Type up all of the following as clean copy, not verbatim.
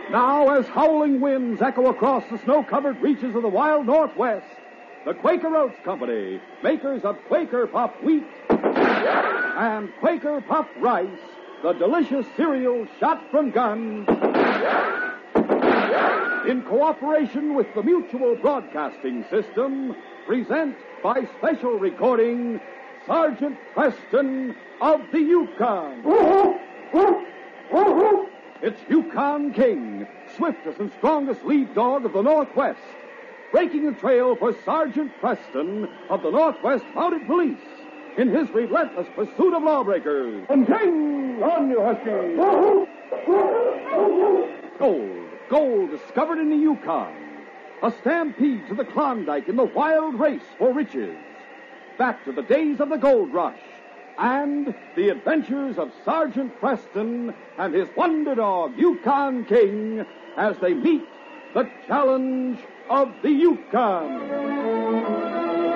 Now, as howling winds echo across the snow-covered reaches of the wild Northwest, the Quaker Oats Company, makers of Quaker Puffed Wheat and Quaker Puffed Rice, the delicious cereal shot from guns, in cooperation with the Mutual Broadcasting System, present by special recording Sergeant Preston of the Yukon. It's Yukon King, swiftest and strongest lead dog of the Northwest, breaking the trail for Sergeant Preston of the Northwest Mounted Police in his relentless pursuit of lawbreakers. And King, on you, Husky! Gold discovered in the Yukon. A stampede to the Klondike in the wild race for riches. Back to the days of the gold rush. And the adventures of Sergeant Preston and his wonder dog, Yukon King, as they meet the challenge of the Yukon.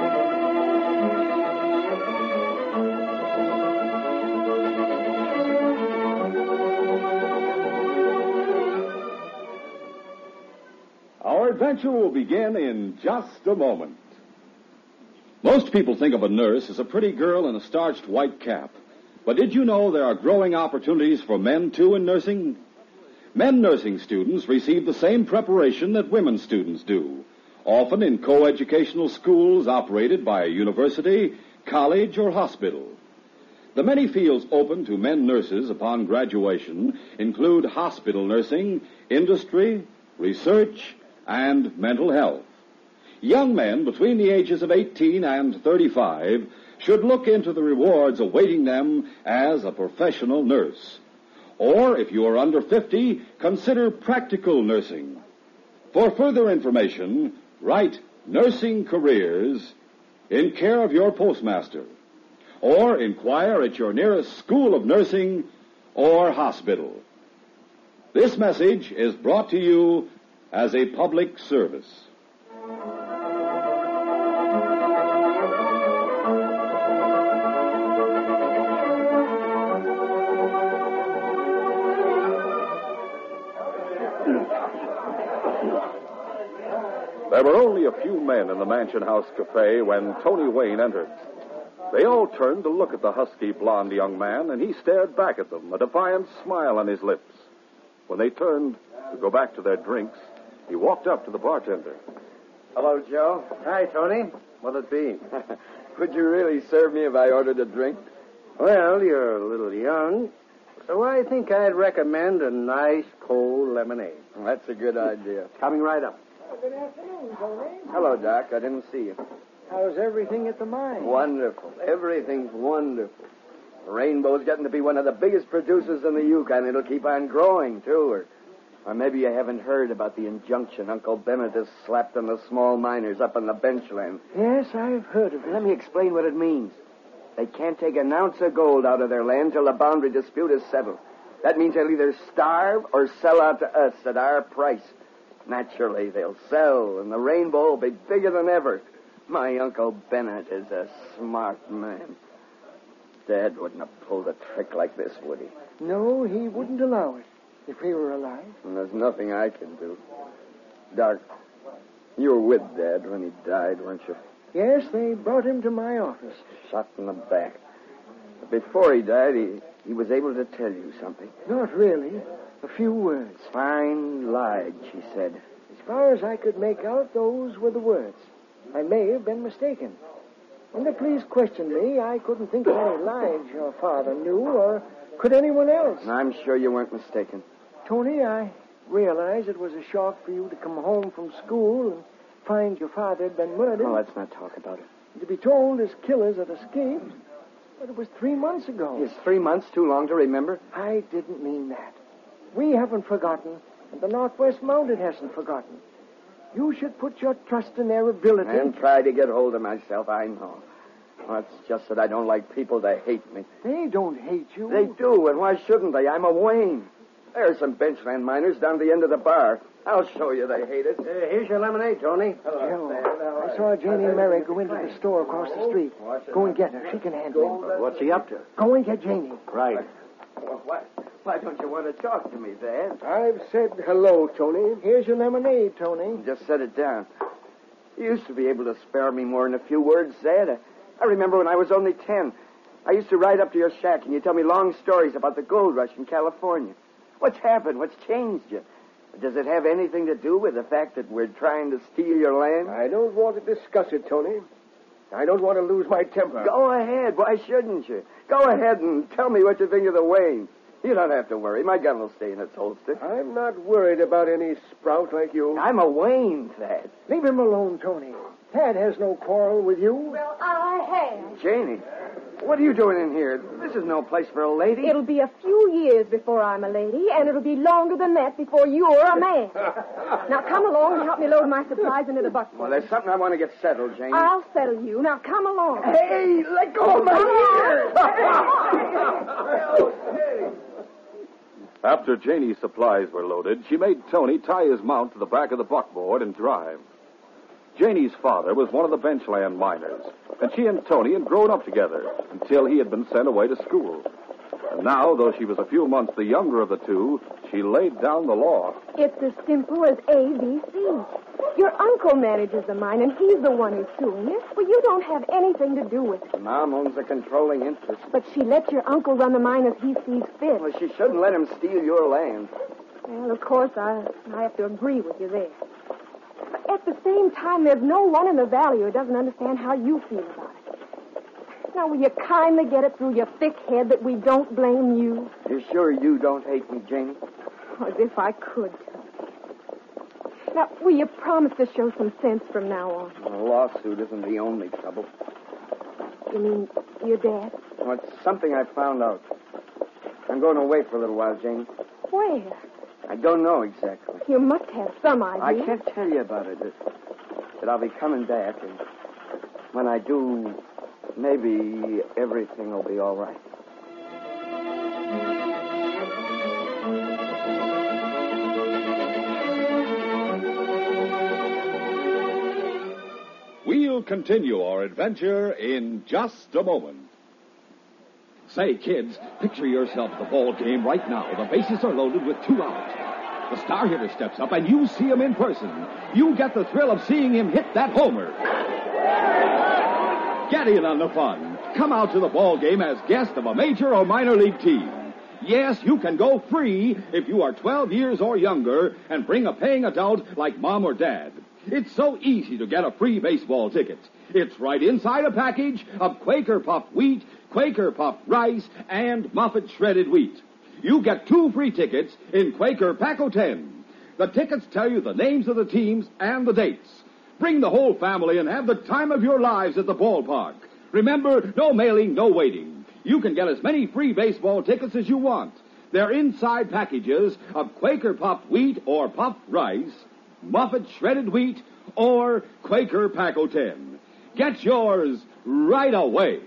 Our adventure will begin in just a moment. Most people think of a nurse as a pretty girl in a starched white cap. But did you know there are growing opportunities for men, too, in nursing? Men nursing students receive the same preparation that women students do, often in co-educational schools operated by a university, college, or hospital. The many fields open to men nurses upon graduation include hospital nursing, industry, research, and mental health. Young men between the ages of 18 and 35 should look into the rewards awaiting them as a professional nurse. Or, if you are under 50, consider practical nursing. For further information, write Nursing Careers in care of your postmaster. Or inquire at your nearest school of nursing or hospital. This message is brought to you as a public service. There were only a few men in the Mansion House Cafe when Tony Wayne entered. They all turned to look at the husky, blond young man, and he stared back at them, a defiant smile on his lips. When they turned to go back to their drinks, he walked up to the bartender. Hello, Joe. Hi, Tony. What'll it be? Would you really serve me if I ordered a drink? Well, you're a little young, so I think I'd recommend a nice cold lemonade. Well, that's a good idea. Coming right up. Good afternoon, Tony. Hello, Doc. I didn't see you. How's everything at the mine? Wonderful. Everything's wonderful. Rainbow's getting to be one of the biggest producers in the Yukon. It'll keep on growing, too. Or maybe you haven't heard about the injunction Uncle Bennett has slapped on the small miners up on the benchland. Yes, I've heard of it. Let me explain what it means. They can't take an ounce of gold out of their land till the boundary dispute is settled. That means they'll either starve or sell out to us at our price. Naturally, they'll sell, and the Rainbow will be bigger than ever. My Uncle Bennett is a smart man. Dad wouldn't have pulled a trick like this, would he? No, he wouldn't allow it if he were alive. And there's nothing I can do. Doc, you were with Dad when he died, weren't you? Yes, they brought him to my office. Shot in the back. But before he died, he was able to tell you something. Not really. A few words. Fine lied, she said. As far as I could make out, those were the words. I may have been mistaken. When the police questioned me, I couldn't think of any lies your father knew, or could anyone else. I'm sure you weren't mistaken. Tony, I realize it was a shock for you to come home from school and find your father had been murdered. Oh, let's not talk about it. To be told his killers had escaped, but it was 3 months ago. Is 3 months too long to remember? I didn't mean that. We haven't forgotten, and the Northwest Mounted hasn't forgotten. You should put your trust in their ability. And try to get hold of myself, I know. Well, it's just that I don't like people to hate me. They don't hate you. They do, and why shouldn't they? I'm a Wayne. There's some benchland miners down at the end of the bar. I'll show you they hate it. Here's your lemonade, Tony. Joe, I saw Janie Merrick go into the store across the street. Go and get her. She can handle it. What's he up to? Go and get Janie. Right. Why don't you want to talk to me, Dad? I've said hello, Tony. Here's your lemonade, Tony. Just set it down. You used to be able to spare me more than a few words, Dad. I remember when I was only 10. I used to ride up to your shack and you'd tell me long stories about the gold rush in California. What's happened? What's changed you? Does it have anything to do with the fact that we're trying to steal your land? I don't want to discuss it, Tony. I don't want to lose my temper. Go ahead. Why shouldn't you? Go ahead and tell me what you think of the Wayne. You don't have to worry. My gun will stay in its holster. I'm not worried about any sprout like you. I'm a Wayne, Thad. Leave him alone, Tony. Tad has no quarrel with you. Well, I have. Janie, what are you doing in here? This is no place for a lady. It'll be a few years before I'm a lady, and it'll be longer than that before you're a man. Now, come along and help me load my supplies into the bucket. Well, there's something I want to get settled, Janie. I'll settle you. Now, come along. Hey, let go of my ears! After Janie's supplies were loaded, she made Tony tie his mount to the back of the buckboard and drive. Janie's father was one of the benchland miners, and she and Tony had grown up together until he had been sent away to school. And now, though she was a few months the younger of the two, she laid down the law. It's as simple as ABC. Your uncle manages the mine, and he's the one who's suing you. Well, you don't have anything to do with it. Mom owns a controlling interest. But she lets your uncle run the mine as he sees fit. Well, she shouldn't let him steal your land. Well, of course, I have to agree with you there. But at the same time, there's no one in the valley who doesn't understand how you feel about it. Now, will you kindly get it through your thick head that we don't blame you? You're sure you don't hate me, Janie? Oh, as if I could. Now, will you promise to show some sense from now on? A lawsuit isn't the only trouble. You mean your dad? Well, it's something I found out. I'm going away for a little while, Janie. Where? I don't know exactly. You must have some idea. I can't tell you about it. But I'll be coming back, and when I do, maybe everything will be all right. We'll continue our adventure in just a moment. Say, kids, picture yourself at the ball game right now. The bases are loaded with 2 outs. The star hitter steps up, and you see him in person. You get the thrill of seeing him hit that homer. Get in on the fun. Come out to the ball game as guest of a major or minor league team. Yes, you can go free if you are 12 years or younger and bring a paying adult like Mom or Dad. It's so easy to get a free baseball ticket. It's right inside a package of Quaker Puffed Wheat, Quaker Puffed Rice, and Muffet Shredded Wheat. You get 2 free tickets in Quaker Pack O 10. The tickets tell you the names of the teams and the dates. Bring the whole family and have the time of your lives at the ballpark. Remember, no mailing, no waiting. You can get as many free baseball tickets as you want. They're inside packages of Quaker Puffed Wheat or Puffed Rice, Muffet Shredded Wheat, or Quaker Pack O 10. Get yours right away.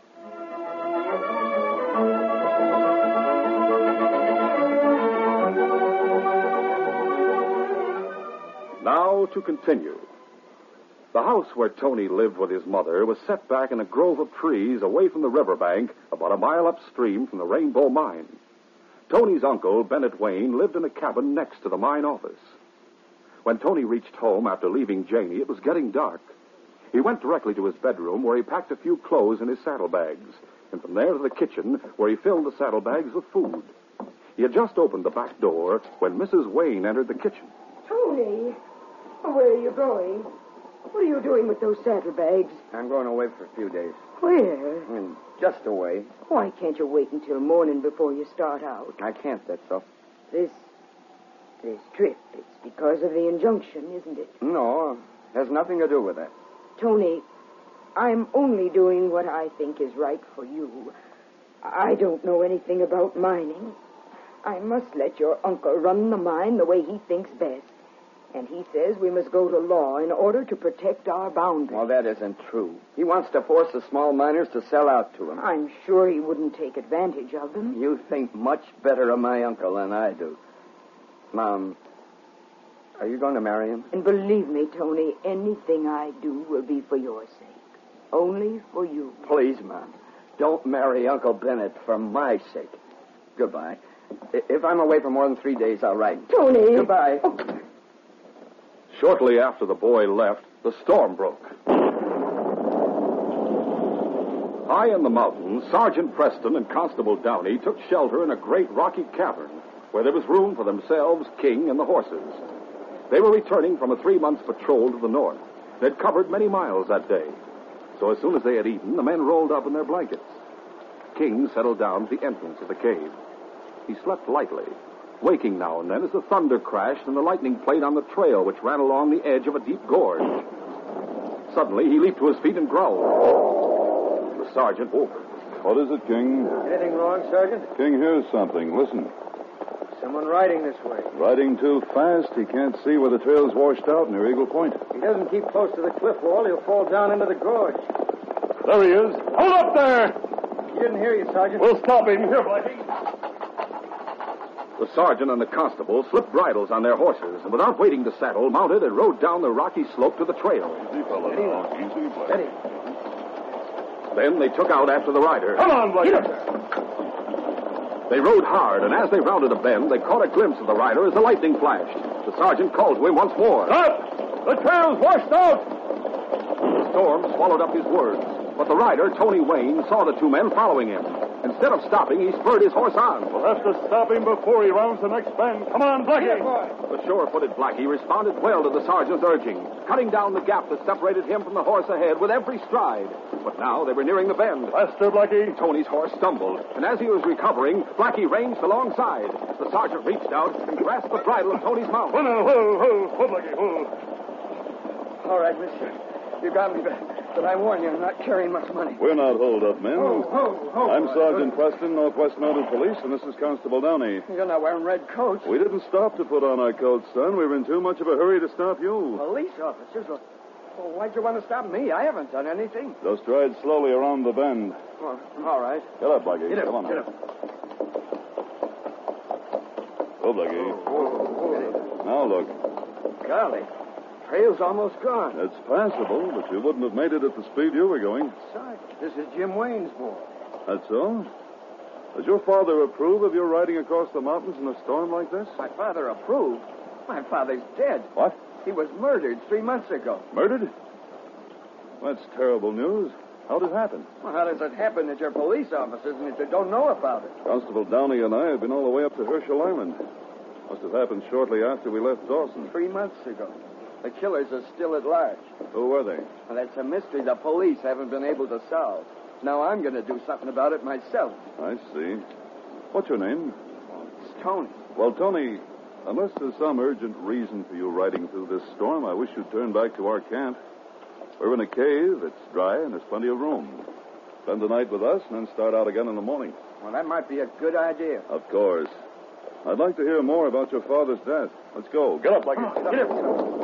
Now to continue. The house where Tony lived with his mother was set back in a grove of trees away from the riverbank about a mile upstream from the Rainbow Mine. Tony's uncle, Bennett Wayne, lived in a cabin next to the mine office. When Tony reached home after leaving Janie, it was getting dark. He went directly to his bedroom where he packed a few clothes in his saddlebags, and from there to the kitchen where he filled the saddlebags with food. He had just opened the back door when Mrs. Wayne entered the kitchen. Tony, where are you going? What are you doing with those saddlebags? I'm going away for a few days. Where? Just away. Why can't you wait until morning before you start out? I can't, that's all. This trip, it's because of the injunction, isn't it? No, has nothing to do with that. Tony, I'm only doing what I think is right for you. I don't know anything about mining. I must let your uncle run the mine the way he thinks best. And he says we must go to law in order to protect our boundaries. Well, that isn't true. He wants to force the small miners to sell out to him. I'm sure he wouldn't take advantage of them. You think much better of my uncle than I do. Mom, are you going to marry him? And believe me, Tony, anything I do will be for your sake. Only for you. Please, Mom, don't marry Uncle Bennett for my sake. Goodbye. If I'm away for more than 3 days, I'll write. Tony! Goodbye. Shortly after the boy left, the storm broke. High in the mountains, Sergeant Preston and Constable Downey took shelter in a great rocky cavern where there was room for themselves, King, and the horses. They were returning from a 3-month patrol to the north. They'd covered many miles that day. So as soon as they had eaten, the men rolled up in their blankets. King settled down at the entrance of the cave. He slept lightly, waking now and then as the thunder crashed and the lightning played on the trail which ran along the edge of a deep gorge. Suddenly, he leaped to his feet and growled. The sergeant woke. What is it, King? Anything wrong, Sergeant? King hears something. Listen. Someone riding this way. Riding too fast. He can't see where the trail's washed out near Eagle Point. If he doesn't keep close to the cliff wall, he'll fall down into the gorge. There he is. Hold up there! He didn't hear you, Sergeant. We'll stop him. Here, Blackie. The sergeant and the constable slipped bridles on their horses, and without waiting to saddle, mounted and rode down the rocky slope to the trail. Easy, fella, now. Easy, Blackie. Ready. Then they took out after the rider. Come on, Blackie. They rode hard, and as they rounded a bend, they caught a glimpse of the rider as the lightning flashed. The sergeant called to him once more. Stop! The trail's washed out! The storm swallowed up his words, but the rider, Tony Wayne, saw the two men following him. Instead of stopping, he spurred his horse on. We'll have to stop him before he rounds the next bend. Come on, Blackie! The sure-footed Blackie responded well to the sergeant's urging, cutting down the gap that separated him from the horse ahead with every stride. But now they were nearing the bend. Faster, Blackie. Tony's horse stumbled, and as he was recovering, Blackie ranged alongside. The sergeant reached out and grasped the bridle of Tony's mount. Whoa, now, whoa, Blackie, whoa. All right, mister. You got me, but I warn you, I'm not carrying much money. We're not hold-up men. Oh. I'm Sergeant Preston, Northwest Mounted Police, and this is Constable Downey. You're not wearing red coats. We didn't stop to put on our coats, son. We were in too much of a hurry to stop you. Police officers? Well, why'd you want to stop me? I haven't done anything. Just ride slowly around the bend. Well, all right. Get up, Blackie. Get up, Come on. get up. Go, Blackie. Now look. Golly, trail's almost gone. It's passable, but you wouldn't have made it at the speed you were going. Sergeant, this is Jim Wayne's boy. That's all? Does your father approve of your riding across the mountains in a storm like this? My father approved. My father's dead. What? He was murdered 3 months ago. Murdered? That's terrible news. How did it happen? Well, how does it happen that you're police officers and that you don't know about it? Constable Downey and I have been all the way up to Herschel Island. Must have happened shortly after we left Dawson. 3 months ago. The killers are still at large. Who were they? Well, that's a mystery the police haven't been able to solve. Now I'm going to do something about it myself. I see. What's your name? It's Tony. Well, Tony, unless there's some urgent reason for you riding through this storm, I wish you'd turn back to our camp. We're in a cave, it's dry, and there's plenty of room. Spend the night with us, and then start out again in the morning. Well, that might be a good idea. Of course. I'd like to hear more about your father's death. Let's go. Get up, Blackie. Get up.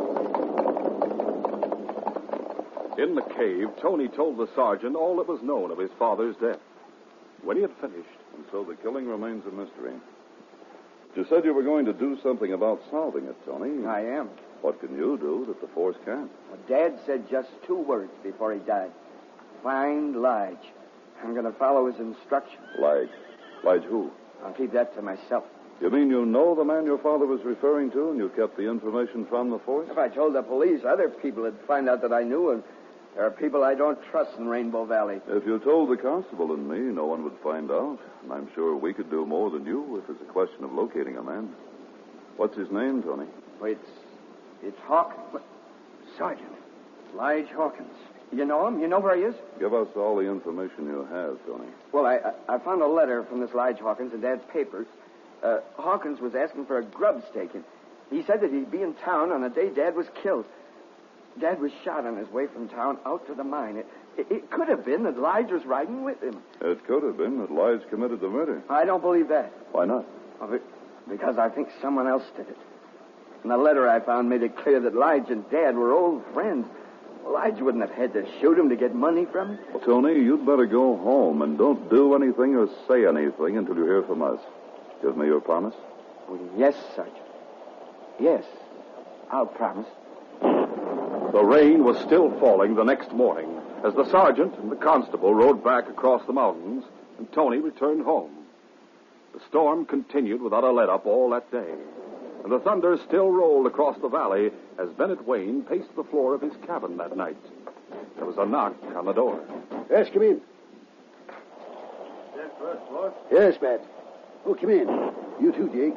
In the cave, Tony told the sergeant all that was known of his father's death. When he had finished, And so the killing remains a mystery. You said you were going to do something about solving it, Tony. I am. What can you do that the force can't? Well, Dad said just 2 words before he died. Find Lige. I'm going to follow his instructions. Lige? Lige who? I'll keep that to myself. You mean you know the man your father was referring to, and you kept the information from the force? If I told the police, other people would find out that I knew, and there are people I don't trust in Rainbow Valley. If you told the constable and me, no one would find out. And I'm sure we could do more than you if it's a question of locating a man. What's his name, Tony? Well, it's Hawkins. Sergeant, Lige Hawkins. You know him? You know where he is? Give us all the information you have, Tony. Well, I found a letter from this Lige Hawkins in Dad's papers. Hawkins was asking for a grub stake, and he said that he'd be in town on the day Dad was killed. Dad was shot on his way from town out to the mine. It could have been that Lige was riding with him. It could have been that Lige committed the murder. I don't believe that. Why not? Well, because I think someone else did it. And the letter I found made it clear that Lige and Dad were old friends. Lige wouldn't have had to shoot him to get money from him. Well, Tony, you'd better go home and don't do anything or say anything until you hear from us. Give me your promise. Well, yes, Sergeant. Yes, I'll promise. the rain was still falling the next morning as the sergeant and the constable rode back across the mountains and Tony returned home. The storm continued without a let-up all that day, and the thunder still rolled across the valley as Bennett Wayne paced the floor of his cabin that night. There was a knock on the door. Yes, come in. Yes, Matt. Oh, come in. You too, Jake.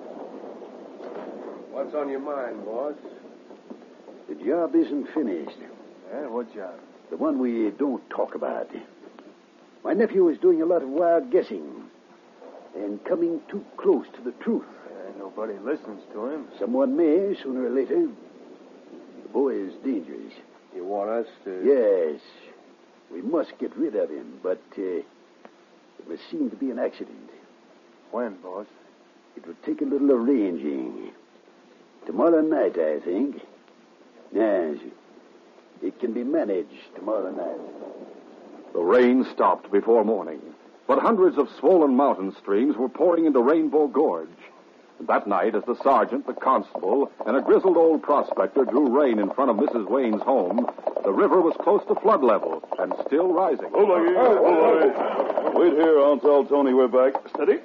What's on your mind, boss? The job isn't finished. What job? The one we don't talk about. My nephew is doing a lot of wild guessing and coming too close to the truth. Nobody listens to him. Someone may, sooner or later. The boy is dangerous. You want us to... Yes. We must get rid of him, but it must seem to be an accident. When, boss? It would take a little arranging. Tomorrow night, I think. Yes. It can be managed tomorrow night. The rain stopped before morning, but hundreds of swollen mountain streams were pouring into Rainbow Gorge. That night, as the sergeant, the constable, and a grizzled old prospector drew rein in front of Mrs. Wayne's home, the river was close to flood level and still rising. Hold on. Wait here. I'll tell Tony we're back. Steady.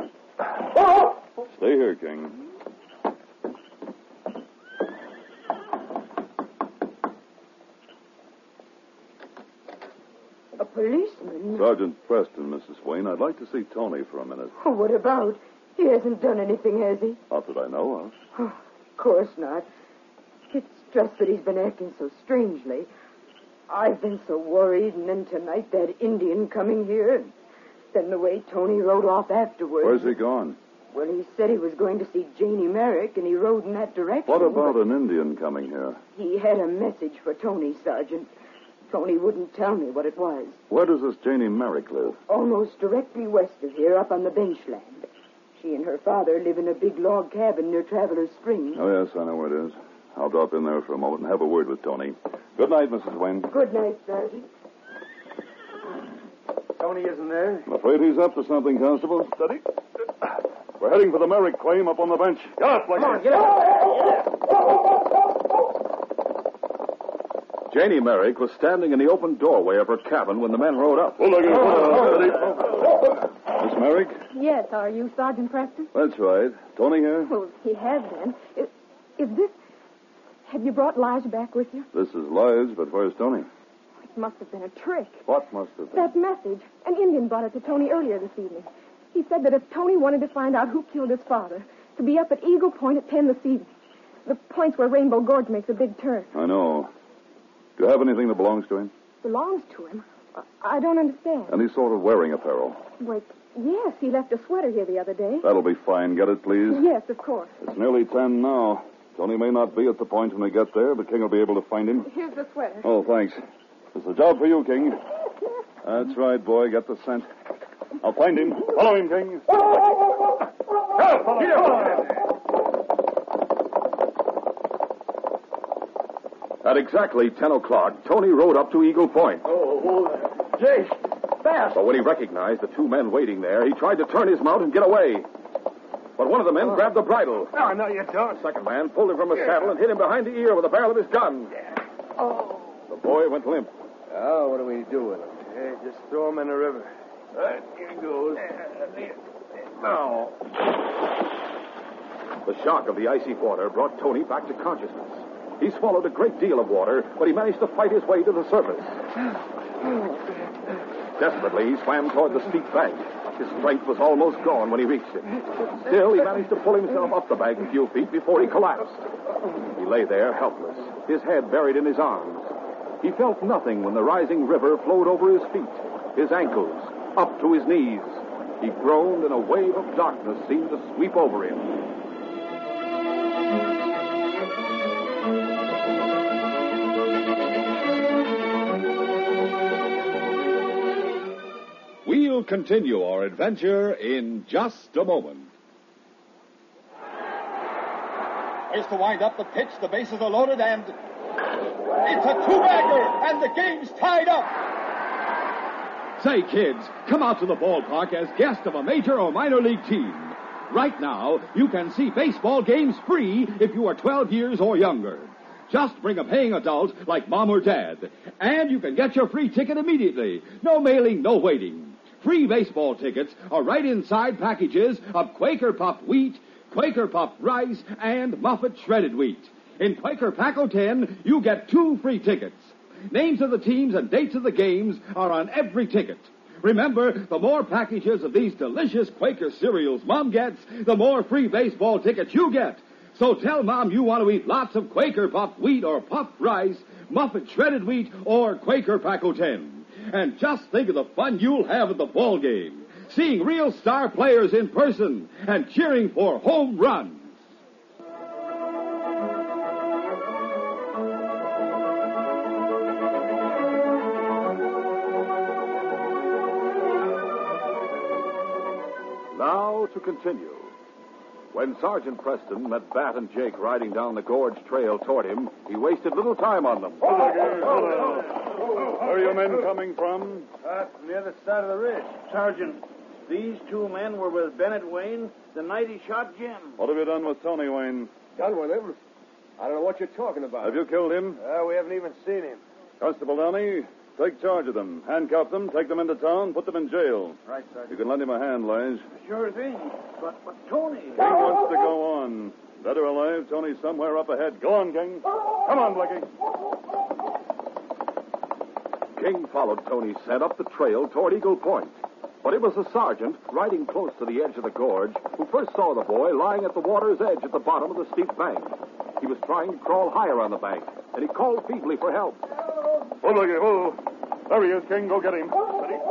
Stay here, King. A policeman? Sergeant Preston, Mrs. Wayne. I'd like to see Tony for a minute. Oh, what about? He hasn't done anything, has he? Not that I know of. Oh, of course not. It's just that he's been acting so strangely. I've been so worried, and then tonight that Indian coming here, and then the way Tony rode off afterwards. Where's he gone? Well, he said he was going to see Janie Merrick, and he rode in that direction. What about an Indian coming here? He had a message for Tony, Sergeant. Tony wouldn't tell me what it was. Where does this Janie Merrick live? Almost directly west of here, up on the benchland. She and her father live in a big log cabin near Traveler's Spring. Oh, yes, I know where it is. I'll drop in there for a moment and have a word with Tony. Good night, Mrs. Wayne. Good night, Sergeant. Tony isn't there? I'm afraid he's up to something, Constable. Steady. We're heading for the Merrick claim up on the bench. Get up, like Get up! Janie Merrick was standing in the open doorway of her cabin when the men rode up. Miss Merrick? Yes, are you Sergeant Preston? That's right. Tony here? Well, he has been. Is this... Have you brought Lige back with you? This is Lige, but where's Tony? It must have been a trick. What must have been? That message. An Indian brought it to Tony earlier this evening. He said that if Tony wanted to find out who killed his father, to be up at Eagle Point at 10 this evening. The point's where Rainbow Gorge makes a big turn. I know. Do you have anything that belongs to him? Belongs to him? I don't understand. Any sort of wearing apparel? Wait, yes, he left a sweater here the other day. That'll be fine. Get it, please? Yes, of course. It's nearly 10 now. Tony may not be at the point when we get there, but King will be able to find him. Here's the sweater. Oh, thanks. It's a job for you, King. That's right, boy. Get the scent. I'll find him. Follow him, King. At exactly 10 o'clock, Tony rode up to Eagle Point. Jake, fast! But when he recognized the two men waiting there, he tried to turn his mount and get away. But one of the men grabbed the bridle. No, no, you don't. The second man pulled him from his saddle and hit him behind the ear with the barrel of his gun. Oh. The boy went limp. Oh, what do we do with him? Hey, just throw him in the river. Right, here he goes. No. The shock of the icy water brought Tony back to consciousness. He swallowed a great deal of water, but he managed to fight his way to the surface. Desperately, he swam toward the steep bank. His strength was almost gone when he reached it. Still, he managed to pull himself up the bank a few feet before he collapsed. He lay there helpless, his head buried in his arms. He felt nothing when the rising river flowed over his feet, his ankles, up to his knees. He groaned and a wave of darkness seemed to sweep over him. We'll continue our adventure in just a moment. Here's to wind up the pitch. The bases are loaded, and it's a two-bagger, and the game's tied up. Say, kids, come out to the ballpark as guests of a major or minor league team. Right now, you can see baseball games free if you are 12 years or younger. Just bring a paying adult like Mom or Dad, and you can get your free ticket immediately. No mailing, no waiting. Free baseball tickets are right inside packages of Quaker Puffed wheat, Quaker Puffed rice, and Muffet shredded wheat. In Quaker Pack 10, you get 2 free tickets. Names of the teams and dates of the games are on every ticket. Remember, the more packages of these delicious Quaker cereals Mom gets, the more free baseball tickets you get. So tell Mom you want to eat lots of Quaker Puffed wheat or puffed rice, Muffet shredded wheat, or Quaker Pack 10. And just think of the fun you'll have at the ball game, seeing real star players in person and cheering for home runs. Now to continue. When Sergeant Preston met Bat and Jake riding down the gorge trail toward him, he wasted little time on them. Where are you men coming from? From the other side of the ridge. Sergeant, these 2 men were with Bennett Wayne the night he shot Jim. What have you done with Tony Wayne? Done with him? I don't know what you're talking about. Have you killed him? We haven't even seen him. Constable Downey, take charge of them. Handcuff them, take them into town, put them in jail. Right, Sergeant. You can lend him a hand, Lige. Sure thing. But Tony... King wants to go on. Dead or alive, Tony's somewhere up ahead. Go on, King. Come on, Blicky. King followed Tony's scent up the trail toward Eagle Point. But it was the sergeant, riding close to the edge of the gorge, who first saw the boy lying at the water's edge at the bottom of the steep bank. He was trying to crawl higher on the bank, and he called feebly for help. Oh, Blicky, oh. There he is, King. Go get him. Ready?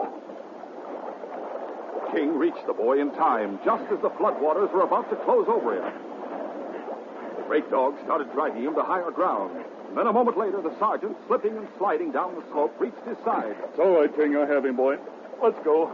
King reached the boy in time, just as the floodwaters were about to close over him. The great dog started dragging him to higher ground. Then a moment later, the sergeant, slipping and sliding down the slope, reached his side. It's all right, King. I have him, boy. Let's go.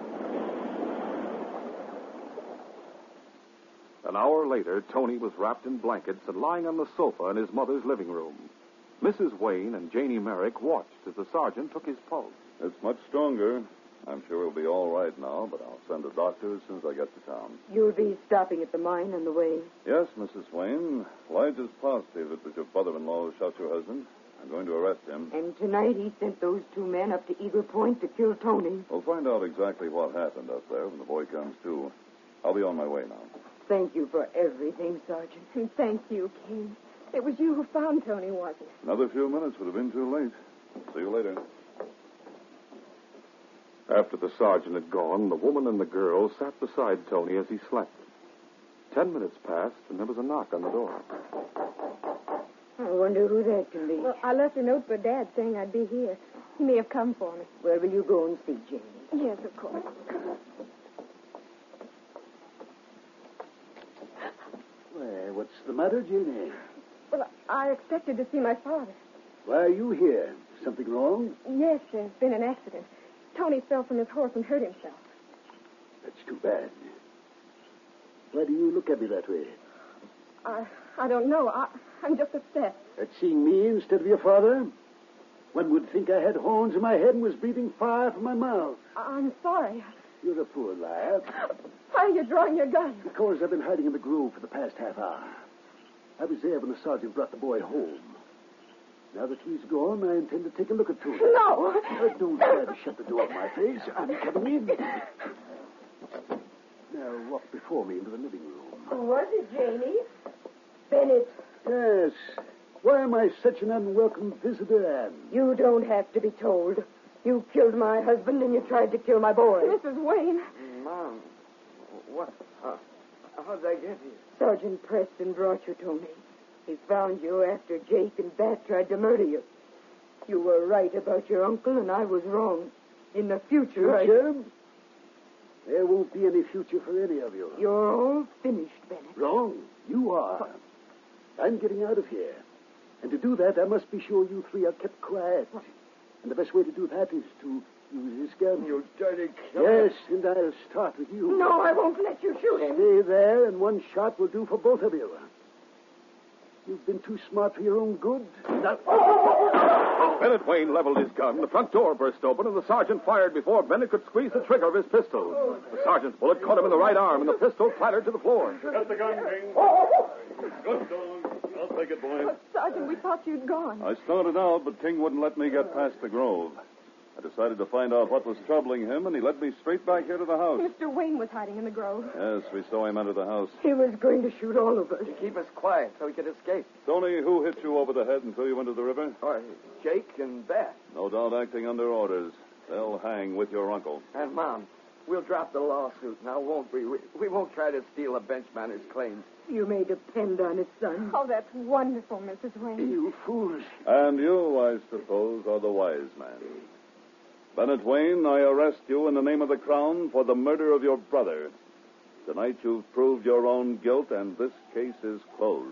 An hour later, Tony was wrapped in blankets and lying on the sofa in his mother's living room. Mrs. Wayne and Janie Merrick watched as the sergeant took his pulse. It's much stronger. I'm sure he'll be all right now, but I'll send a doctor as soon as I get to town. You'll be stopping at the mine on the way. Yes, Mrs. Wayne. Lige is positive it was your father-in-law who shot your husband. I'm going to arrest him. And tonight he sent those 2 men up to Eagle Point to kill Tony. We'll find out exactly what happened up there when the boy comes to. I'll be on my way now. Thank you for everything, Sergeant. And thank you, King. It was you who found Tony, wasn't it? Another few minutes would have been too late. See you later. After the sergeant had gone, the woman and the girl sat beside Tony as he slept. 10 minutes passed, and there was a knock on the door. I wonder who that can be. Well, I left a note for Dad saying I'd be here. He may have come for me. Where will you go and see Janie? Yes, of course. Well, what's the matter, Janie? Well, I expected to see my father. Why are you here? Something wrong? Yes, there's been an accident. Tony fell from his horse and hurt himself. That's too bad. Why do you look at me that way? I don't know. I'm just upset. At seeing me instead of your father? One would think I had horns in my head and was breathing fire from my mouth. I'm sorry. You're a poor liar. Why are you drawing your gun? Because I've been hiding in the grove for the past half hour. I was there when the sergeant brought the boy home. Now that he's gone, I intend to take a look at Tony. No! Don't try to shut the door in my face. I'm coming in. Now walk before me into the living room. Who was it, Janie? Bennett. Yes. Why am I such an unwelcome visitor, Anne? You don't have to be told. You killed my husband and you tried to kill my boy. Mrs. Wayne. Mom, what? How'd they get here? Sergeant Preston brought you to me. He found you after Jake and Bat tried to murder you. You were right about your uncle, and I was wrong. In the future, There won't be any future for any of you. You're all finished, Bennett. Wrong. You are. I'm getting out of here. And to do that, I must be sure you 3 are kept quiet. And the best way to do that is to use this gun. You dirty killer. Yes, and I'll start with you. No, I won't let you shoot him. Stay there, and one shot will do for both of you. You've been too smart for your own good. Now... Bennett Wayne leveled his gun. The front door burst open, and the sergeant fired before Bennett could squeeze the trigger of his pistol. The sergeant's bullet caught him in the right arm, and the pistol clattered to the floor. Get the gun, King. Good dog. I'll take it, boy. Sergeant, we thought you'd gone. I started out, but King wouldn't let me get past the grove. I decided to find out what was troubling him, and he led me straight back here to the house. Mr. Wayne was hiding in the grove. Yes, we saw him enter the house. He was going to shoot all of us. To keep us quiet so we could escape. Tony, who hit you over the head and threw you into the river? Or Jake and Beth. No doubt acting under orders. They'll hang with your uncle. And Mom, we'll drop the lawsuit now, won't we? We won't try to steal a benchmaner's claims. You may depend on it, son. Oh, that's wonderful, Mrs. Wayne. You fools. And you, I suppose, are the wise man. Bennett Wayne, I arrest you in the name of the Crown for the murder of your brother. Tonight you've proved your own guilt, and this case is closed.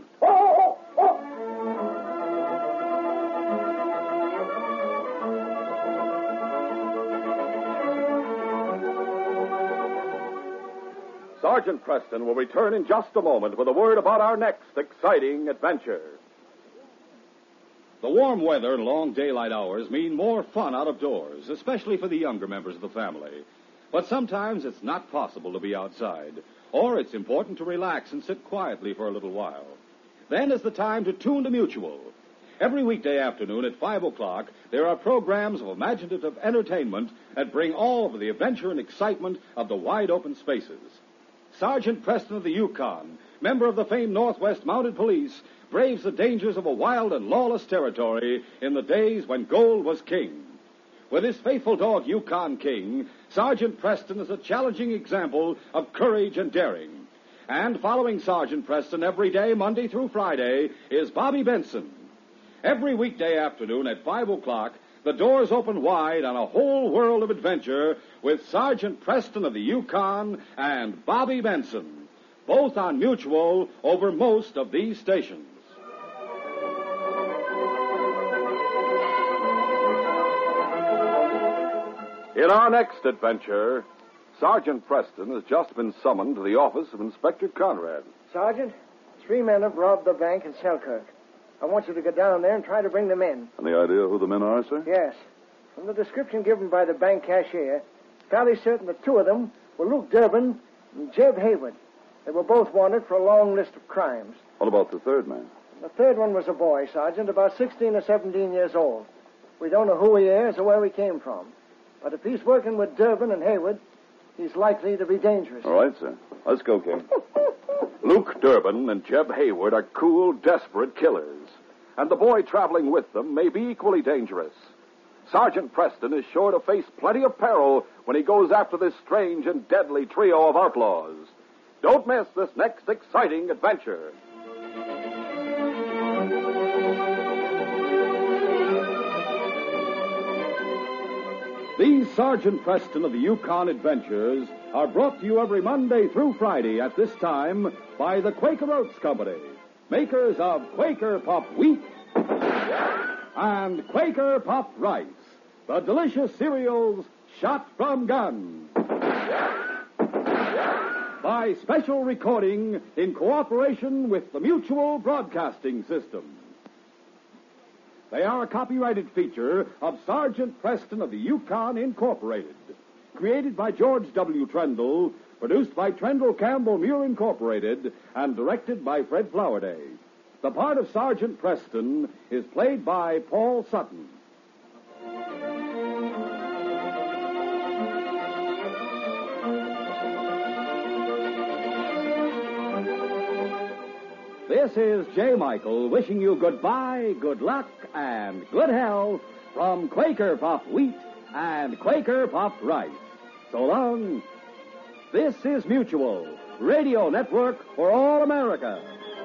Sergeant Preston will return in just a moment with a word about our next exciting adventure. The warm weather and long daylight hours mean more fun out of doors, especially for the younger members of the family. But sometimes it's not possible to be outside, or it's important to relax and sit quietly for a little while. Then is the time to tune to Mutual. Every weekday afternoon at 5 o'clock, there are programs of imaginative entertainment that bring all of the adventure and excitement of the wide-open spaces. Sergeant Preston of the Yukon, member of the famed Northwest Mounted Police, braves the dangers of a wild and lawless territory in the days when gold was king. With his faithful dog, Yukon King, Sergeant Preston is a challenging example of courage and daring. And following Sergeant Preston every day, Monday through Friday, is Bobby Benson. Every weekday afternoon at 5 o'clock, the doors open wide on a whole world of adventure with Sergeant Preston of the Yukon and Bobby Benson, both on Mutual over most of these stations. In our next adventure, Sergeant Preston has just been summoned to the office of Inspector Conrad. Sergeant, 3 men have robbed the bank in Selkirk. I want you to go down there and try to bring them in. Any idea who the men are, sir? Yes. From the description given by the bank cashier, fairly certain that 2 of them were Luke Durbin and Jeb Hayward. They were both wanted for a long list of crimes. What about the third man? The third one was a boy, Sergeant, about 16 or 17 years old. We don't know who he is or where he came from. But if he's working with Durbin and Hayward, he's likely to be dangerous. All right, sir. Let's go, King. Luke Durbin and Jeb Hayward are cool, desperate killers. And the boy traveling with them may be equally dangerous. Sergeant Preston is sure to face plenty of peril when he goes after this strange and deadly trio of outlaws. Don't miss this next exciting adventure. These Sergeant Preston of the Yukon adventures are brought to you every Monday through Friday at this time by the Quaker Oats Company, makers of Quaker Puff Wheat and Quaker Puff Rice, the delicious cereals shot from guns. By special recording in cooperation with the Mutual Broadcasting System. They are a copyrighted feature of Sergeant Preston of the Yukon, Incorporated. Created by George W. Trendle, produced by Trendle Campbell Muir, Incorporated, and directed by Fred Flowerday. The part of Sergeant Preston is played by Paul Sutton. This is J. Michael wishing you goodbye, good luck, and good health from Quaker Puff Wheat and Quaker Puff Rice. So long. This is Mutual, Radio Network for all America.